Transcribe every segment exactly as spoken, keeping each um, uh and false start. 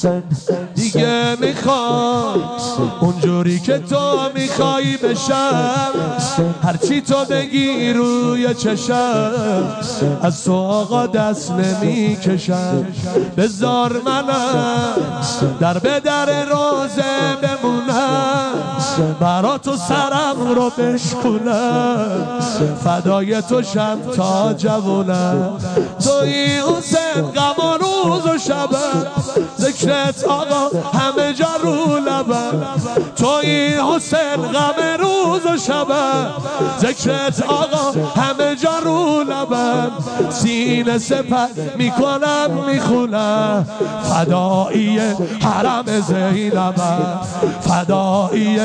دیگه میخوام اونجوری که تو میخوایی بشم، هرچی تو بگی روی چشم از تو آقا دست نمیکشم. بذار منم در به در روزه بمونم، برا تو سرم رو بشکنم، فدای تو شم تا جوونم. توی حسین غم و روز و شبم، ذکرت آقا همه جا رو لبم. توی حسین غم روز و شبم، ذکرت آقا همه جا رو لبم. سینه سپر میکنم میخونم، فدایی حرم زینبم، فدایی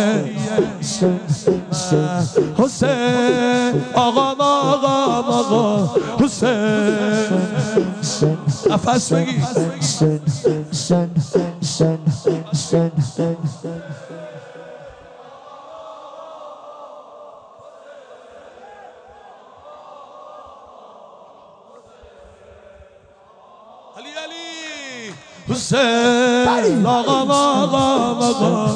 حسین آقا آقا آقا حسین. نفس بگی علی علی حسین آقا آقا آقا.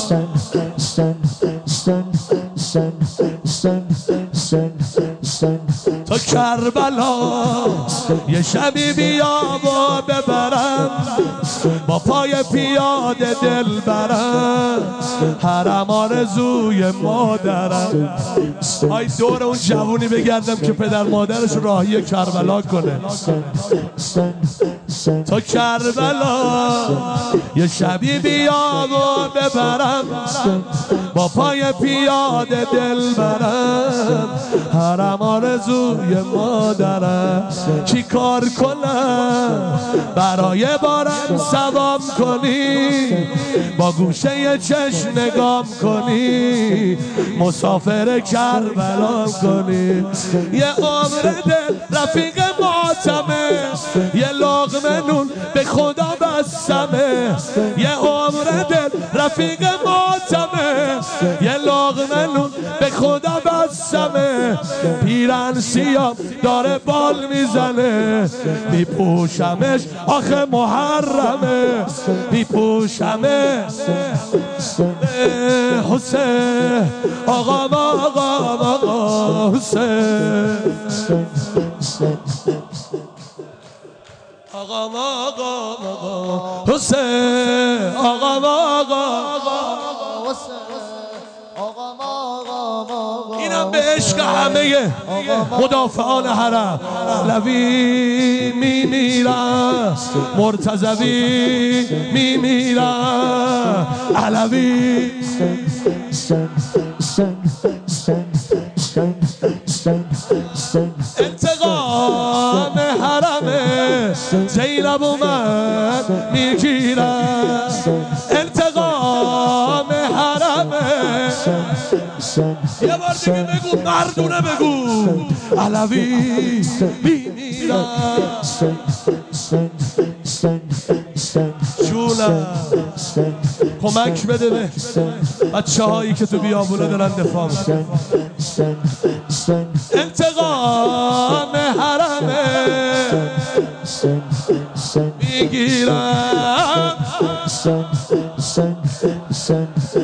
تا کربلا یه شبی بیا و ببرم، با پای پیاده دل برم، حرم آرزوی مادرم. ای دور اون جوونی بگردم که پدر مادرش راهی کربلا کنه. تا کربلا یه شبی بیا و ببرم، با پای پیاده دل برم، حرم آرزوی مادرم. چی کار کنم برای بارم ثواب کنی، با گوشه چشم نگام کنی، مسافر کربلا کنی. یه عمر دل رفیق ماتمه، یه لقمه نون به خدا بستمه. یه عمر دل رفیق ماتمه، یه لقمه نون به خدا بستمه. پیرن سیاه داره بال میزنه، میپوشمش آخه محرمه، میپوشمه حسین آقا آقا آقا حسین آقا آقا آقا حسین آقا آقا اینم به عشق همه مدافعان حرم. علوی میمیرم، مرتضوی میمیرم، علوی انتقام حرم زینب من میگیرم، انتقام حرم. یه بار دیگه بگو مردونه بگو، علوی میمیرم. جونم کمک بده به بچه هایی که تو بیابونه دارن دفاع میکنن. انتقام حرمه میگیرم.